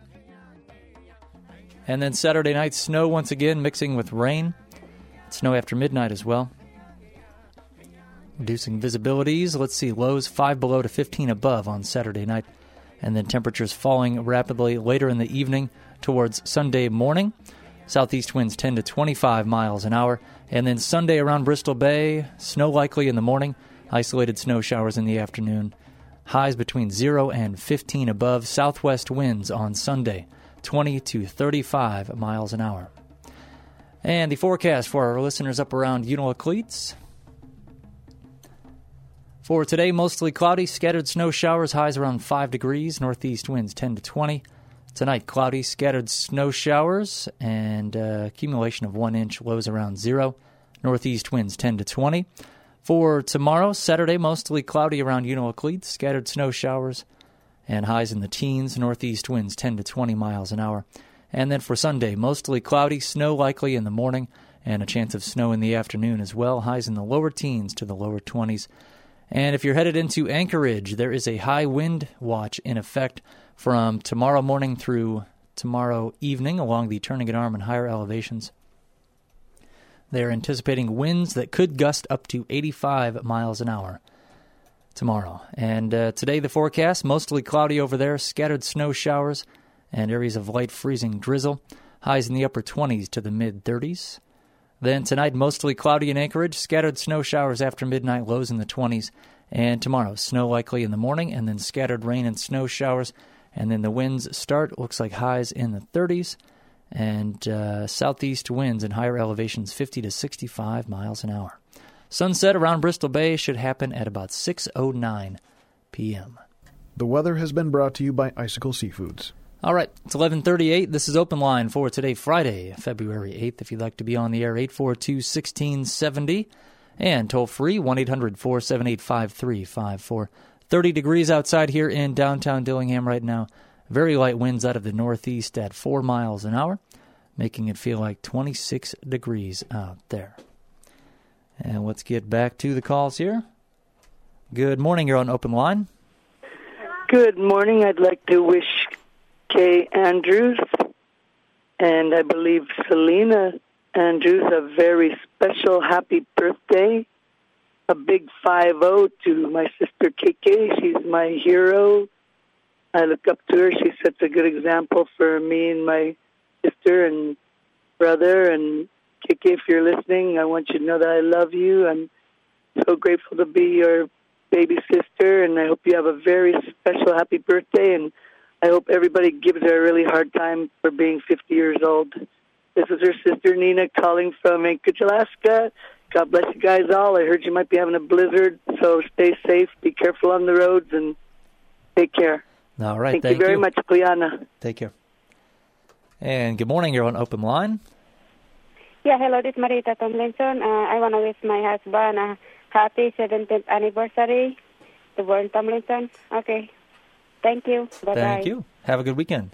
[SPEAKER 1] And then Saturday night, snow once again, mixing with rain. Snow after midnight as well. Reducing visibilities. Let's see, lows five below to fifteen above on Saturday night. And then temperatures falling rapidly later in the evening towards Sunday morning. Southeast winds ten to twenty-five miles an hour. And then Sunday around Bristol Bay, snow likely in the morning, isolated snow showers in the afternoon. Highs between zero and fifteen above. Southwest winds on Sunday, twenty to thirty-five miles an hour. And the forecast for our listeners up around Unalakleets. For today, mostly cloudy, scattered snow showers, highs around five degrees, northeast winds ten to twenty. Tonight, cloudy, scattered snow showers, and uh, accumulation of one inch, lows around zero. Northeast winds ten to twenty. For tomorrow, Saturday, mostly cloudy around Unalakleets, scattered snow showers, and highs in the teens, northeast winds ten to twenty miles an hour. And then for Sunday, mostly cloudy, snow likely in the morning, and a chance of snow in the afternoon as well. Highs in the lower teens to the lower twenties. And if you're headed into Anchorage, there is a high wind watch in effect from tomorrow morning through tomorrow evening along the Turnagain Arm and higher elevations. They're anticipating winds that could gust up to eighty-five miles an hour tomorrow. And uh, today, the forecast, mostly cloudy over there, scattered snow showers, and areas of light freezing drizzle. Highs in the upper twenties to the mid-thirties. Then tonight, mostly cloudy in Anchorage, scattered snow showers after midnight, lows in the twenties. And tomorrow, snow likely in the morning, and then scattered rain and snow showers. And then the winds start, looks like highs in the thirties. And uh, southeast winds in higher elevations, fifty to sixty-five miles an hour. Sunset around Bristol Bay should happen at about six oh nine p.m.
[SPEAKER 15] The weather has been brought to you by Icicle Seafoods.
[SPEAKER 1] All right, it's eleven thirty-eight. This is Open Line for today, Friday, February eighth. If you'd like to be on the air, eight four two, one six seven zero. And toll free, one eight hundred, four seven eight, five three five four. thirty degrees outside here in downtown Dillingham right now. Very light winds out of the northeast at four miles an hour, making it feel like twenty-six degrees out there. And let's get back to the calls here. Good morning. You're on Open Line.
[SPEAKER 16] Good morning. I'd like to wish Kay Andrews and I believe Selena Andrews a very special happy birthday. A big five oh to my sister K K. She's my hero. I look up to her. She sets a good example for me and my sister and brother. And K K, if you're listening, I want you to know that I love you. I'm so grateful to be your baby sister, and I hope you have a very special happy birthday. And I hope everybody gives her a really hard time for being fifty years old. This is her sister Nina calling from Anchorage, Alaska. God bless you guys all. I heard you might be having a blizzard, so stay safe, be careful on the roads, and take care.
[SPEAKER 1] All right,
[SPEAKER 16] thank,
[SPEAKER 1] thank
[SPEAKER 16] you very
[SPEAKER 1] you.
[SPEAKER 16] much, Cleana.
[SPEAKER 1] Take care. And good morning. You're on Open Line.
[SPEAKER 17] Yeah, hello, this is Marita Tomlinson. Uh, I want to wish my husband a happy seventeenth anniversary, the born Tomlinson. Okay. Thank you. Bye-bye.
[SPEAKER 1] Thank you. Have a good weekend.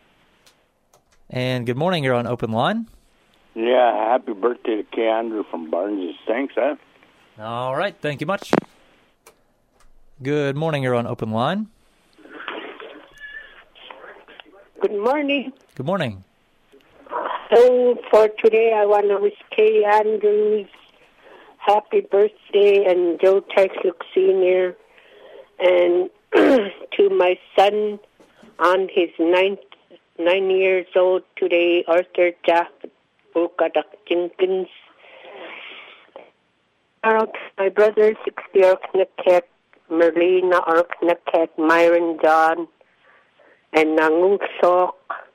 [SPEAKER 1] And good morning. You're on Open Line.
[SPEAKER 18] Yeah, happy birthday to Kay Andrew from Barnes. Thanks, eh?
[SPEAKER 1] All right. Thank you much. Good morning. You're on Open Line.
[SPEAKER 19] Good morning.
[SPEAKER 1] Good morning.
[SPEAKER 19] So for today, I want to wish Kay Andrews happy birthday and Joe Tysluk Senior and to my son on his ninth, nine years old today, Arthur Jaffet Bukadak Jenkins. My brother, sixty Arknakek, Merlina Arknakek, Myron John, and Nangung Sok.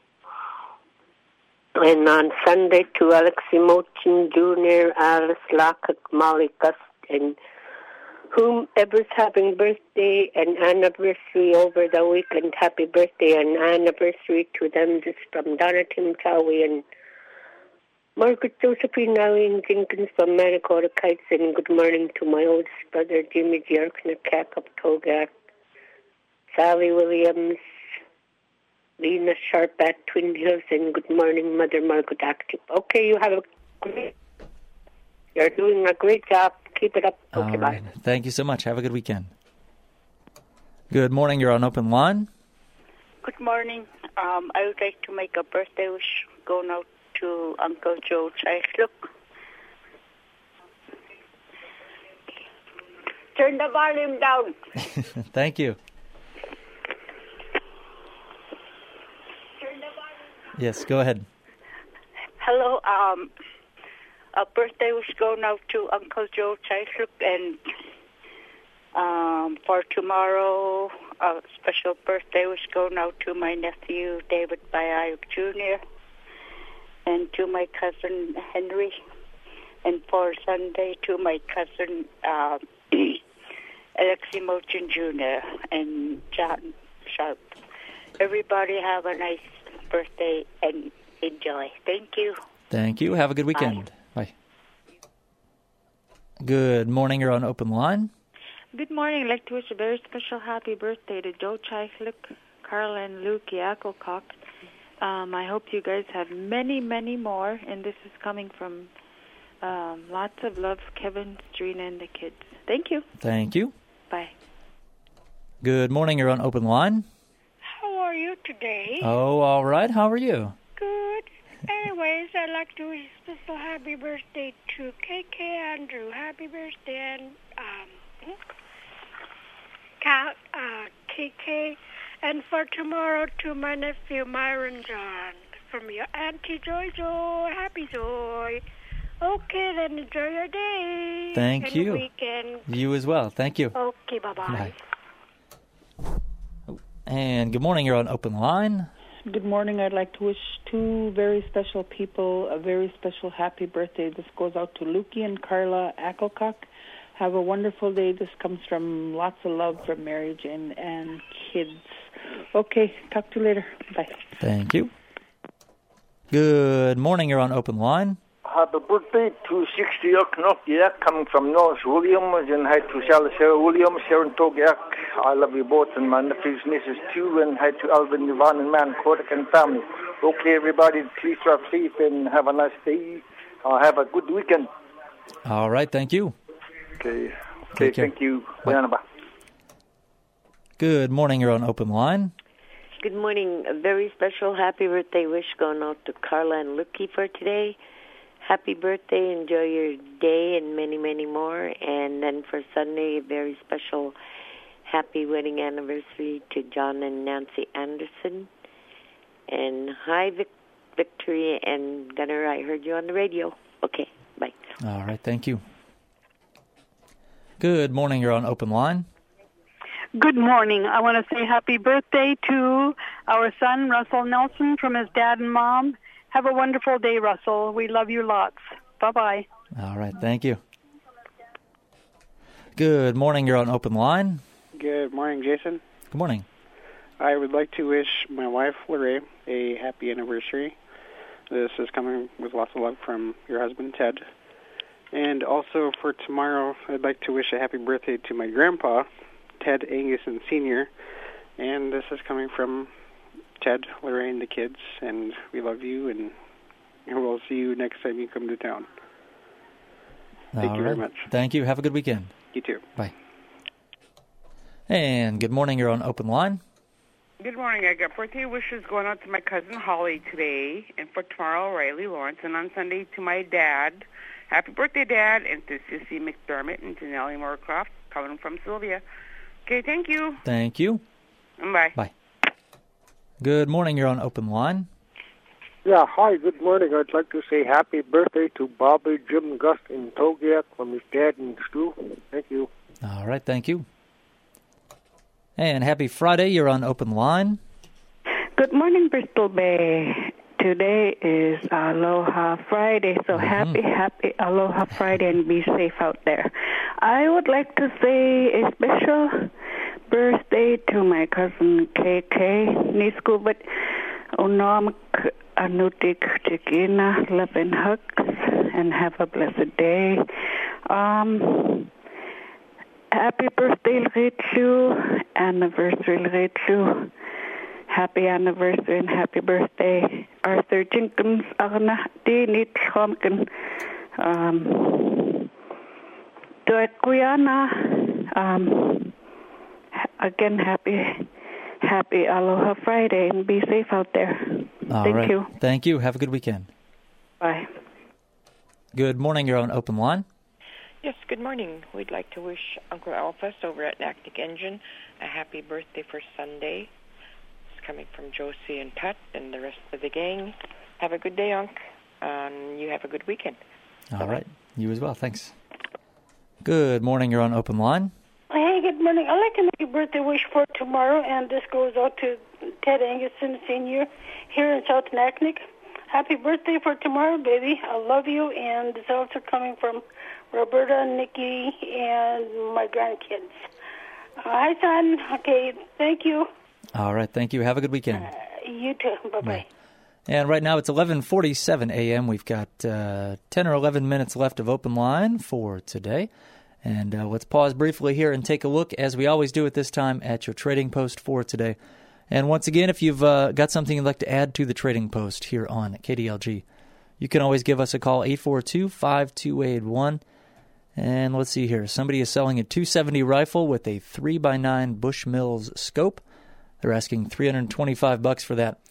[SPEAKER 19] And on Sunday to Alexi Mochin Junior, Alice Lakak, Molly Gust, and whomever's having birthday and anniversary over the weekend, happy birthday and anniversary to them. This is from Donna Tim Chowie and Margaret Josephine Nalin Jenkins from Manakota Kites, and good morning to my oldest brother, Jimmy Jerknakak of Togat, Sally Williams, Lena Sharp at Twin Hills, and good morning, Mother Margaret Active. Okay, you have a great, you're doing a great job. Keep it up. Okay,
[SPEAKER 1] All right.
[SPEAKER 19] bye.
[SPEAKER 1] Thank you so much. Have a good weekend. Good morning. You're on Open Line.
[SPEAKER 11] Good morning. Um, I would like to make a birthday wish going out to Uncle Joe Chaisluk. Turn the volume down.
[SPEAKER 1] Thank you. Yes, go ahead.
[SPEAKER 11] Hello. Um, a birthday wish going out to Uncle Joe Chaisluk, and um, for tomorrow, a special birthday wish going out to my nephew David Bayayuk Junior and to my cousin Henry, and for Sunday to my cousin uh, Alexi Mochin Junior and John Sharp. Everybody have a nice birthday and enjoy. Thank you.
[SPEAKER 1] Thank you. Have a good weekend. Bye. Bye. Good morning. You're on Open Line.
[SPEAKER 22] Good morning. I'd like to wish a very special happy birthday to Joe Chaisluk, Carla, and Luke Yakelcock. Um, I hope you guys have many, many more, and this is coming from um, lots of love, Kevin, Strina, and the kids. Thank you.
[SPEAKER 1] Thank you.
[SPEAKER 22] Bye.
[SPEAKER 1] Good morning. You're on Open Line.
[SPEAKER 20] How are you today?
[SPEAKER 1] Oh, all right. How are you?
[SPEAKER 20] Good. Anyways,
[SPEAKER 8] I'd like to wish a special happy birthday to K K Andrew. Happy birthday, and um, Ka, uh, K K. And for tomorrow, to my nephew, Myron John. From your Auntie Joy Joy. Happy Joy. Okay, then enjoy your day.
[SPEAKER 1] Thank
[SPEAKER 8] and
[SPEAKER 1] you.
[SPEAKER 8] Weekend.
[SPEAKER 1] You as well. Thank you.
[SPEAKER 8] Okay, bye-bye.
[SPEAKER 1] Bye. And good morning. You're on Open Line.
[SPEAKER 20] Good morning. I'd like to wish two very special people a very special happy birthday. This goes out to Lukey and Carla Ackelcock. Have a wonderful day. This comes from lots of love from Mary Jane and kids. Okay, talk to you later. Bye.
[SPEAKER 1] Thank you. Good morning. You're on Open Line.
[SPEAKER 21] Happy birthday to sixty Nokia coming from North Williams, and hi to Sarah Williams, Sharon Togiak. I love you both, and my nephews, nieces too, and hi to Alvin, Yvonne, and Man, Kodak, and family. Okay, everybody, please drive safe and have a nice day. Uh, have a good weekend.
[SPEAKER 1] All right, thank you.
[SPEAKER 21] Okay, okay, thank you. Bye.
[SPEAKER 1] Good morning. You're on Open Line.
[SPEAKER 23] Good morning. A very special happy birthday wish going out to Carla and Lukey for today. Happy birthday. Enjoy your day and many, many more. And then for Sunday, a very special happy wedding anniversary to John and Nancy Anderson. And hi, Vic- Victory and Gunnar. I heard you on the radio. Okay, bye.
[SPEAKER 1] All right, thank you. Good morning. You're on Open Line.
[SPEAKER 24] Good morning. I want to say happy birthday to our son, Russell Nelson, from his dad and mom. Have a wonderful day, Russell. We love you lots. Bye-bye.
[SPEAKER 1] All right, thank you. Good morning. You're on Open Line.
[SPEAKER 25] Good morning, Jason.
[SPEAKER 1] Good morning.
[SPEAKER 25] I would like to wish my wife, Lorraine, a happy anniversary. This is coming with lots of love from your husband, Ted. And also for tomorrow, I'd like to wish a happy birthday to my grandpa, Ted Anguson Senior And this is coming from Ted, Lorraine, the kids, and we love you, and we'll see you next time you come to town. Thank
[SPEAKER 1] All
[SPEAKER 25] you very
[SPEAKER 1] right.
[SPEAKER 25] much.
[SPEAKER 1] Thank you. Have a good weekend.
[SPEAKER 25] You too.
[SPEAKER 1] Bye. And good morning. You're on Open Line.
[SPEAKER 26] Good morning. I got birthday wishes going out to my cousin Holly today, and for tomorrow, Riley Lawrence, and on Sunday to my dad. Happy birthday, Dad, and to Sissy McDermott and to Nellie Moorcroft, coming from Sylvia. Okay, thank you.
[SPEAKER 1] Thank you.
[SPEAKER 26] Bye.
[SPEAKER 1] Bye. Good morning. You're on Open Line.
[SPEAKER 28] Yeah, hi, good morning. I'd like to say happy birthday to Bobby, Jim, Gus, and Togiak from his dad and Stu. Thank you.
[SPEAKER 1] All right, thank you. And happy Friday. You're on Open Line.
[SPEAKER 29] Good morning, Bristol Bay. Today is Aloha Friday, so mm-hmm. happy, happy Aloha Friday, and be safe out there. I would like to say a special birthday to my cousin K K Niskubat Onom Anutik Chikina. Love and hugs, and have a blessed day. Um, happy birthday, Ritu. Anniversary, Ritu. Happy anniversary and happy birthday, Arthur Jenkins, Arna, Dinit, Homkin, um, Guyana, um, again, happy, happy Aloha Friday, and be safe out there.
[SPEAKER 1] All
[SPEAKER 29] Thank
[SPEAKER 1] right.
[SPEAKER 29] you.
[SPEAKER 1] Thank you. Have a good weekend.
[SPEAKER 29] Bye.
[SPEAKER 1] Good morning. You're on Open Line.
[SPEAKER 30] Yes, good morning. We'd like to wish Uncle Alphas over at Nactic Engine a happy birthday for Sunday. Coming from Josie and Tut and the rest of the gang. Have a good day, Unc. Um, you have a good weekend.
[SPEAKER 1] All Bye-bye. Right. You as well. Thanks. Good morning. You're on Open Line.
[SPEAKER 8] Hey, good morning. I'd like to make a birthday wish for tomorrow, and this goes out to Ted Anguson Senior here in South Naknek. Happy birthday for tomorrow, baby. I love you, and this also coming from Roberta, Nikki, and my grandkids. Uh, hi, son. Okay, thank you.
[SPEAKER 1] All right, thank you. Have a good weekend.
[SPEAKER 8] Uh, you too. Bye-bye. Bye.
[SPEAKER 1] And right now it's eleven forty-seven a.m. We've got uh, ten or eleven minutes left of Open Line for today. And uh, let's pause briefly here and take a look, as we always do at this time, at your trading post for today. And once again, if you've uh, got something you'd like to add to the trading post here on K D L G, you can always give us a call, eight four two, five two eight one. And let's see here. Somebody is selling a two seventy rifle with a three by nine Bushmills scope. They're asking three hundred twenty-five bucks for that.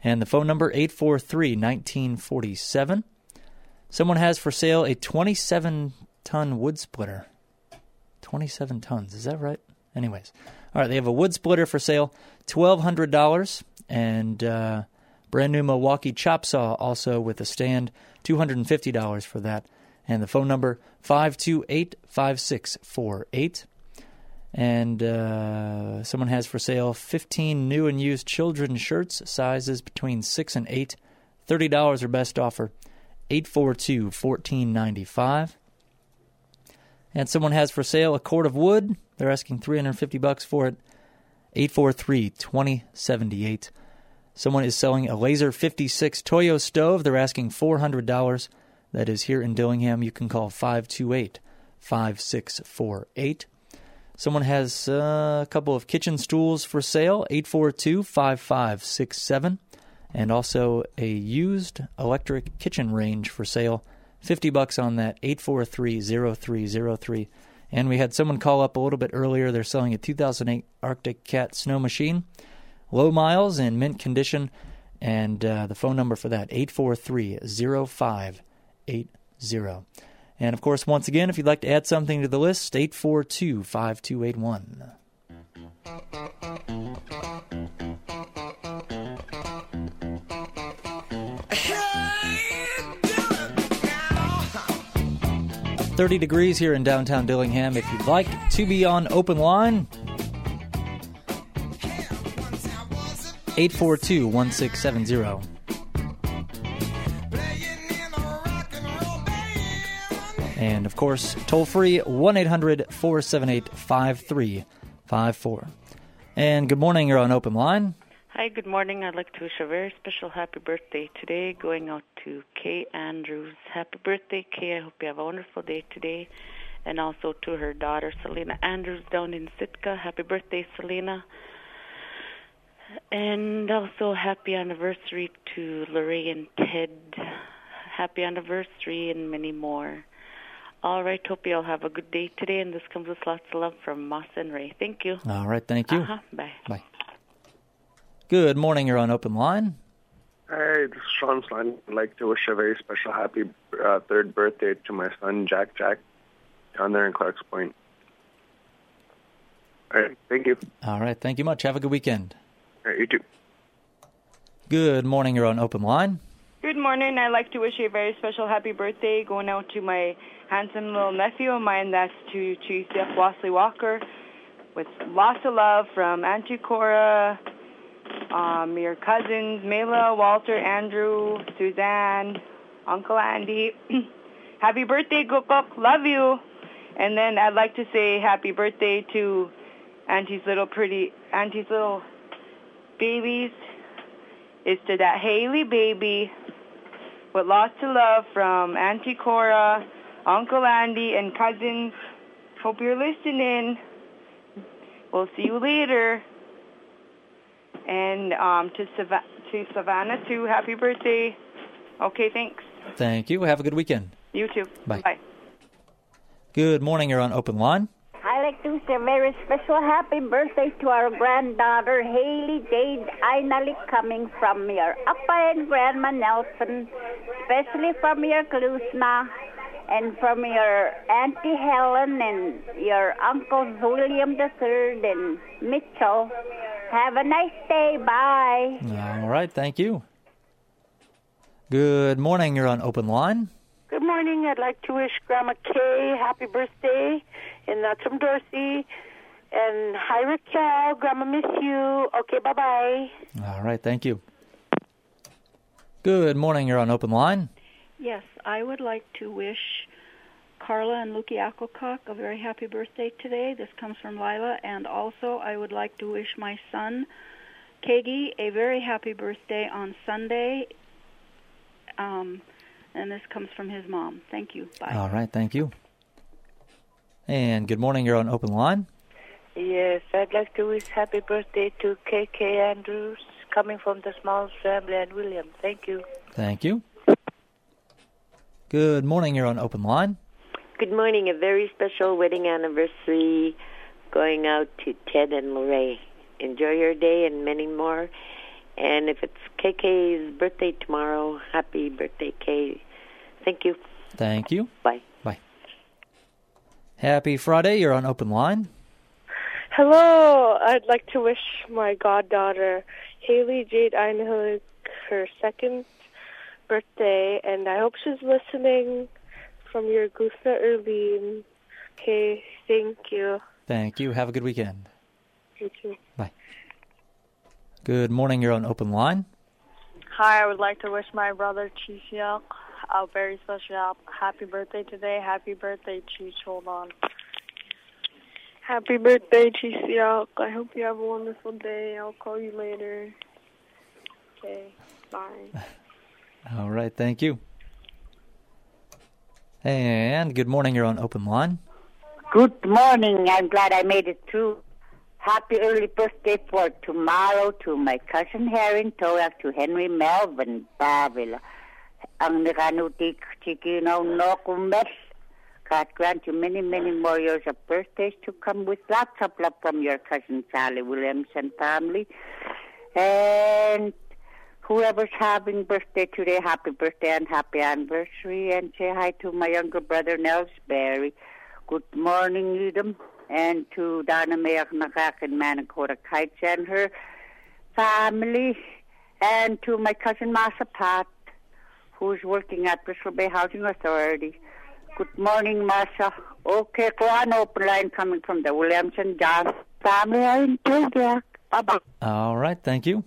[SPEAKER 1] And the phone number, eight four three, one nine four seven. Someone has for sale a twenty-seven ton wood splitter. twenty-seven tons, is that right? Anyways. All right, they have a wood splitter for sale, twelve hundred dollars. And uh, brand new Milwaukee chop saw also with a stand, two hundred fifty dollars for that. And the phone number, five two eight, five six four eight. And uh, someone has for sale fifteen new and used children's shirts, sizes between six and eight, thirty dollars or best offer, eight four two, one four nine five. And someone has for sale a cord of wood. They're asking three hundred fifty bucks for it, eight four three, two zero seven eight. Someone is selling a Laser fifty-six Toyo stove. They're asking four hundred dollars. That is here in Dillingham. You can call five two eight, five six four eight. Someone has uh, a couple of kitchen stools for sale, eight four two, five five six seven. And also a used electric kitchen range for sale, fifty bucks on that, eight four three, zero three zero three. And we had someone call up a little bit earlier. They're selling a two thousand eight Arctic Cat snow machine, low miles and mint condition. And uh, the phone number for that, eight four three, zero five eight zero. And, of course, once again, if you'd like to add something to the list, eight four two, five two eight one. thirty degrees here in downtown Dillingham. If you'd like to be on open line, eight four two, one six seven zero. And, of course, toll-free, one eight hundred, four seven eight, five three five four. And good morning, you're on open line.
[SPEAKER 2] Hi, good morning. I'd like to wish a very special happy birthday today, going out to Kay Andrews. Happy birthday, Kay. I hope you have a wonderful day today. And also to her daughter, Selena Andrews, down in Sitka. Happy birthday, Selena. And also happy anniversary to Lorraine and Ted. Happy anniversary and many more. All right, hope you all have a good day today, and this comes with lots of love from Moss and Ray. Thank you.
[SPEAKER 1] All right, thank you.
[SPEAKER 2] Uh-huh, bye.
[SPEAKER 1] Bye. Good morning, you're on open line.
[SPEAKER 3] Hey, this is Sean Slime. I'd like to wish a very special happy uh, third birthday to my son, Jack Jack, down there in Clarks Point. All right, thank you.
[SPEAKER 1] All right, thank you much. Have a good weekend.
[SPEAKER 3] All right, you too.
[SPEAKER 1] Good morning, you're on open line.
[SPEAKER 4] Good morning. I'd like to wish you a very special happy birthday going out to my handsome little nephew of mine. That's to Chief Jeff Wasley Walker, with lots of love from Auntie Cora, um, your cousins, Mela, Walter, Andrew, Suzanne, Uncle Andy. Happy birthday, Gukuk. Love you. And then I'd like to say happy birthday to Auntie's little pretty, Auntie's little babies. It's to that Haley baby, with lots of love from Auntie Cora, Uncle Andy, and cousins. Hope you're listening. We'll see you later. And um, to, Sav- to Savannah, too, happy birthday. Okay, thanks.
[SPEAKER 1] Thank you. Have a good weekend.
[SPEAKER 4] You too.
[SPEAKER 1] Bye.
[SPEAKER 4] Bye.
[SPEAKER 1] Good morning. You're on open line.
[SPEAKER 5] I'd like to say a very special happy birthday to our granddaughter, Haley Jade Ainali, coming from your Appa and Grandma Nelson, especially from your Klusna, and from your Auntie Helen and your Uncle William the Third and Mitchell. Have a nice day. Bye.
[SPEAKER 1] All right. Thank you. Good morning. You're on open line.
[SPEAKER 6] Good morning. I'd like to wish Grandma Kay happy birthday, and that's from Dorsey. And hi, Raquel. Grandma, miss you. Okay, bye-bye.
[SPEAKER 1] All right. Thank you. Good morning. You're on open line.
[SPEAKER 7] Yes, I would like to wish Carla and Luki Ackelcock a very happy birthday today. This comes from Lila. And also, I would like to wish my son, Kagi, a very happy birthday on Sunday. Um... And this comes from his mom. Thank you. Bye.
[SPEAKER 1] All right. Thank you. And good morning. You're on open line.
[SPEAKER 6] Yes, I'd like to wish happy birthday to K K Andrews, coming from the Smalls family, and William. Thank you.
[SPEAKER 1] Thank you. Good morning. You're on open line.
[SPEAKER 23] Good morning. A very special wedding anniversary going out to Ted and Lorraine. Enjoy your day and many more. And if it's K K's birthday tomorrow, happy birthday, K. Thank you.
[SPEAKER 1] Thank you.
[SPEAKER 23] Bye.
[SPEAKER 1] Bye. Happy Friday. You're on Open Line.
[SPEAKER 9] Hello. I'd like to wish my goddaughter, Haley Jade Einhillig, her second birthday, and I hope she's listening from your Gusna Erlene. Okay, thank you.
[SPEAKER 1] Thank you. Have a good weekend.
[SPEAKER 9] You too.
[SPEAKER 1] Bye. Good morning. You're on Open Line.
[SPEAKER 10] Hi, I would like to wish my brother Cheech a very special happy birthday today. Happy birthday, Cheech. Hold on.
[SPEAKER 9] Happy birthday, Cheech. I hope you have a wonderful day. I'll call you later. Okay, bye.
[SPEAKER 1] All right, thank you. And good morning. You're on Open Line.
[SPEAKER 12] Good morning. I'm glad I made it through. Happy early birthday for tomorrow to my cousin Harry Toyak, to Henry Melvin Bavila. Ang nakanutik chikinaw no kumbes. God grant you many, many more years of birthdays to come with lots of love from your cousin Sally Williamson family. And whoever's having birthday today, happy birthday and happy anniversary. And say hi to my younger brother Nels Berry. Good morning, Edom. And to Donna Mayak Nakak in Manakota Heights and her family. And to my cousin Masa Pat, who's working at Bristol Bay Housing Authority. Good morning, Masha. Okay, go on Open Line coming from the Williamson John family in Tilgak. Bye-bye.
[SPEAKER 1] All right, thank you.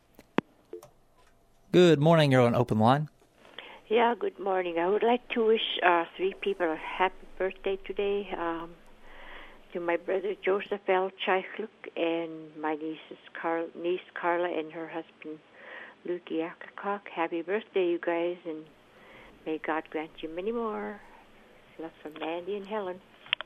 [SPEAKER 1] Good morning. You're on Open Line.
[SPEAKER 23] Yeah, good morning. I would like to wish uh, three people a happy birthday today. Um, to my brother Joseph L. Chichluk and my nieces Carl, niece Carla and her husband Luke Yakakok. Happy birthday, you guys, and may God grant you many more. Love from Mandy and Helen.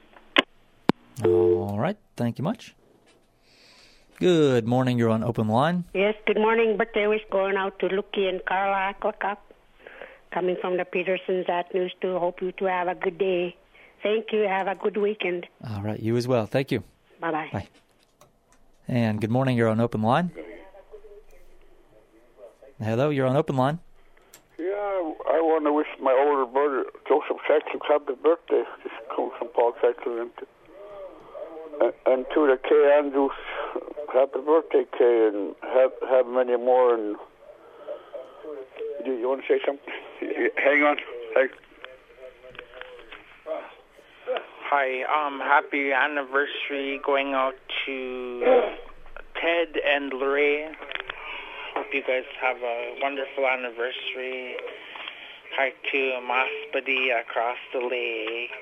[SPEAKER 1] All right, thank you much. Good morning. You're on Open Line.
[SPEAKER 13] Yes, good morning. Birthday wish going out to Lucky and Carla Aquacop. Coming from the Petersons at News two. Hope you two have a good day. Thank you. Have a good weekend.
[SPEAKER 1] All right, you as well. Thank you.
[SPEAKER 13] Bye-bye.
[SPEAKER 1] Bye. And good morning. You're on Open Line. Hello, you're on Open Line.
[SPEAKER 14] Yeah, I want to wish my older brother, Joseph Saxon, happy birthday. This comes from Paul Saxon. And, and, and to the K. Andrews, happy birthday, K. And have, have many more. And do you want to say something? Hang on. Hang.
[SPEAKER 15] Hi, um, happy anniversary going out to Ted and Lorraine. Hope you guys have a wonderful anniversary. Hi to Maspadi across the lake.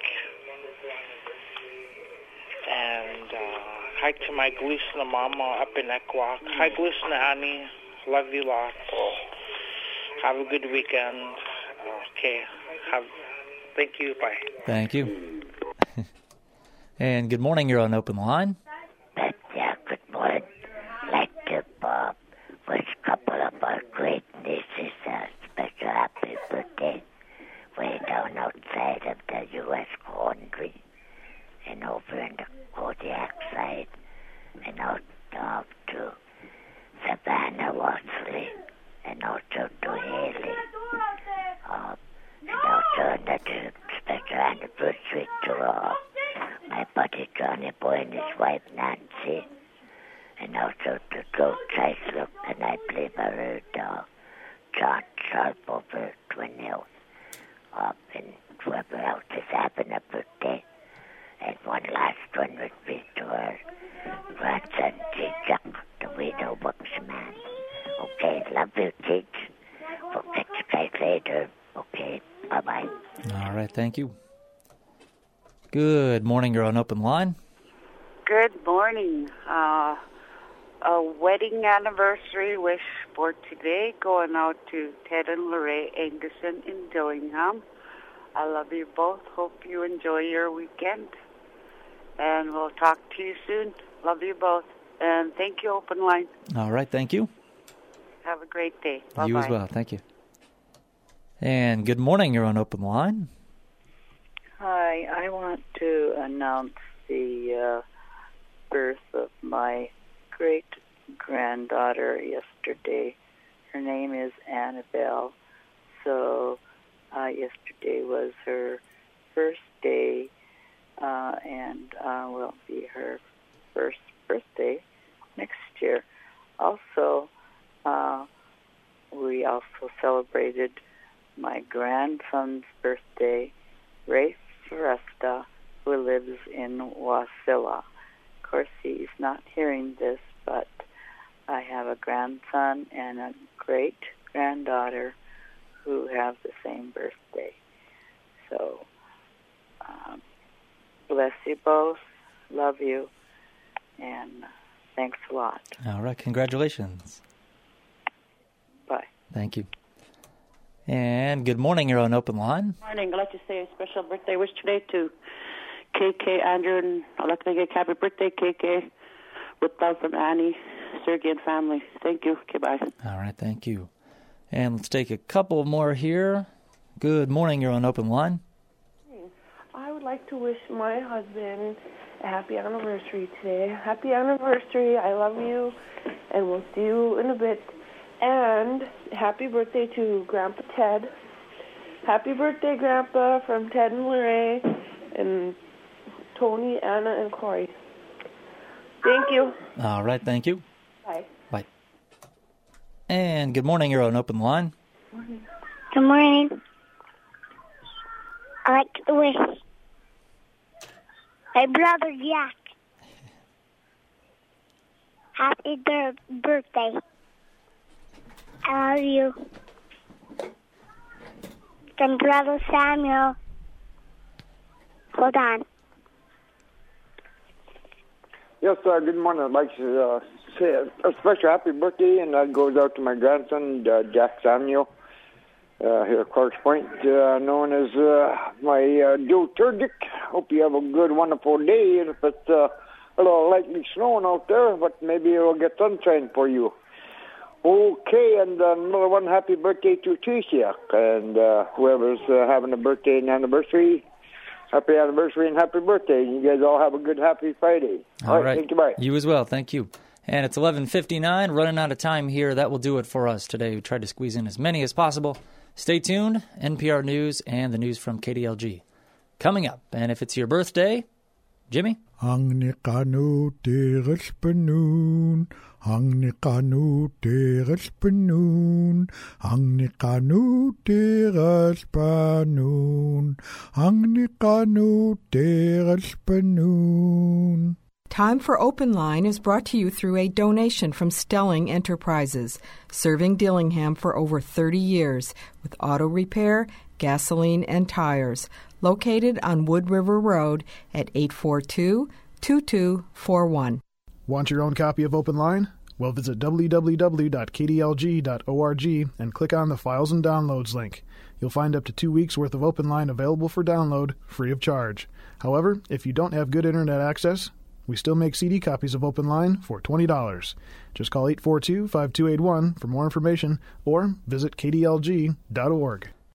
[SPEAKER 15] And uh, hi to my Glusna mama up in Ekwak. Hi Glusna Annie, love you lots. Have a good weekend. Okay, have. Thank you, bye.
[SPEAKER 1] Thank you. And good morning, you're on Open Line.
[SPEAKER 12] Yeah, good morning. Like to Bob. Wish a couple of our great nieces a special happy birthday. Way down outside of the U S country. And over in the Kodiak side. And out off to Savannah Watsley. And also to Haley. Uh, and also another special anniversary to uh, my buddy Johnny Boy and his wife Nancy. And also to Joe Chaisluk, and I believe I heard uh, John Sharp over Twin Hills. Uh, and whoever else is having a birthday. And one last one would be to her grandson, Chichak, the widow Buxman. Okay, love you, Chich. We'll catch you guys later. Okay, bye-bye.
[SPEAKER 1] All right, thank you. Good morning, you're on Open Line.
[SPEAKER 16] Good morning. Uh, a wedding anniversary wish for today going out to Ted and Lorraine Anderson in Dillingham. I love you both. Hope you enjoy your weekend. And we'll talk to you soon. Love you both. And thank you, Open Line.
[SPEAKER 1] All right, thank you.
[SPEAKER 16] Have a great day. Bye-bye.
[SPEAKER 1] You as well, thank you. And good morning, you're on Open Line.
[SPEAKER 17] Hi, I want to announce the uh, birth of my great granddaughter yesterday. Her name is Annabelle. So uh, yesterday was her first day, uh, and uh, will be her first birthday next year. Also, uh, we also celebrated my grandson's birthday, Ray Foresta, who lives in Wasilla. Of course, he's not hearing this, but I have a grandson and a great-granddaughter who have the same birthday. So, um, bless you both, love you, and thanks a lot.
[SPEAKER 1] All right, congratulations.
[SPEAKER 17] Bye.
[SPEAKER 1] Thank you. And good morning, you're on Open Line.
[SPEAKER 11] Good morning. I'd like to say a special birthday wish today to K K, Andrew, and I'd like to say happy birthday, K K, with love from Annie, Sergey, and family. Thank you. Okay, bye.
[SPEAKER 1] All right, thank you. And let's take a couple more here. Good morning, you're on Open Line.
[SPEAKER 18] I would like to wish my husband a happy anniversary today. Happy anniversary. I love you, and we'll see you in a bit. And happy birthday to Grandpa Ted. Happy birthday, Grandpa, from Ted and Lorraine, and Tony, Anna, and Corey. Thank you.
[SPEAKER 1] All right, thank you.
[SPEAKER 18] Bye.
[SPEAKER 1] Bye. And good morning, you're on Open Line.
[SPEAKER 8] Good morning. I like to wish my brother Jack happy birthday. I love you. And brother Samuel. Hold on.
[SPEAKER 19] Yes, uh, good morning. I'd like to uh, say a, a special happy birthday, and that goes out to my grandson, uh, Jack Samuel, uh, here at Clark's Point, uh, known as uh, my uh, Joe Turdick. Hope you have a good, wonderful day. And if it's uh, a little lightly snowing out there, but maybe it'll get sunshine for you. Okay, and uh, another one, happy birthday to Tricia, and uh, whoever's uh, having a birthday and anniversary, happy anniversary and happy birthday. You guys all have a good, happy Friday.
[SPEAKER 1] All, all right,
[SPEAKER 19] right, thank you, bye.
[SPEAKER 1] You as well, thank you. And it's eleven fifty-nine, running out of time here. That will do it for us today. We tried to squeeze in as many as possible. Stay tuned, N P R News and the news from K D L G. Coming up, and if it's your birthday, Jimmy?
[SPEAKER 20] Ang nikanu teres penun, ang nikanu teres penun, ang nikanu teres penun, ang nikanu teres penun.
[SPEAKER 21] Time for Open Line is brought to you through a donation from Stelling Enterprises, serving Dillingham for over thirty years with auto repair, gasoline, and tires. Located on Wood River Road at eight four two, two two four one.
[SPEAKER 22] Want your own copy of Open Line? Well, visit w w w dot k d l g dot org and click on the Files and Downloads link. You'll find up to two weeks' worth of Open Line available for download, free of charge. However, if you don't have good internet access, we still make C D copies of Open Line for twenty dollars. Just call eight four two, five two eight one for more information or visit k d l g dot org.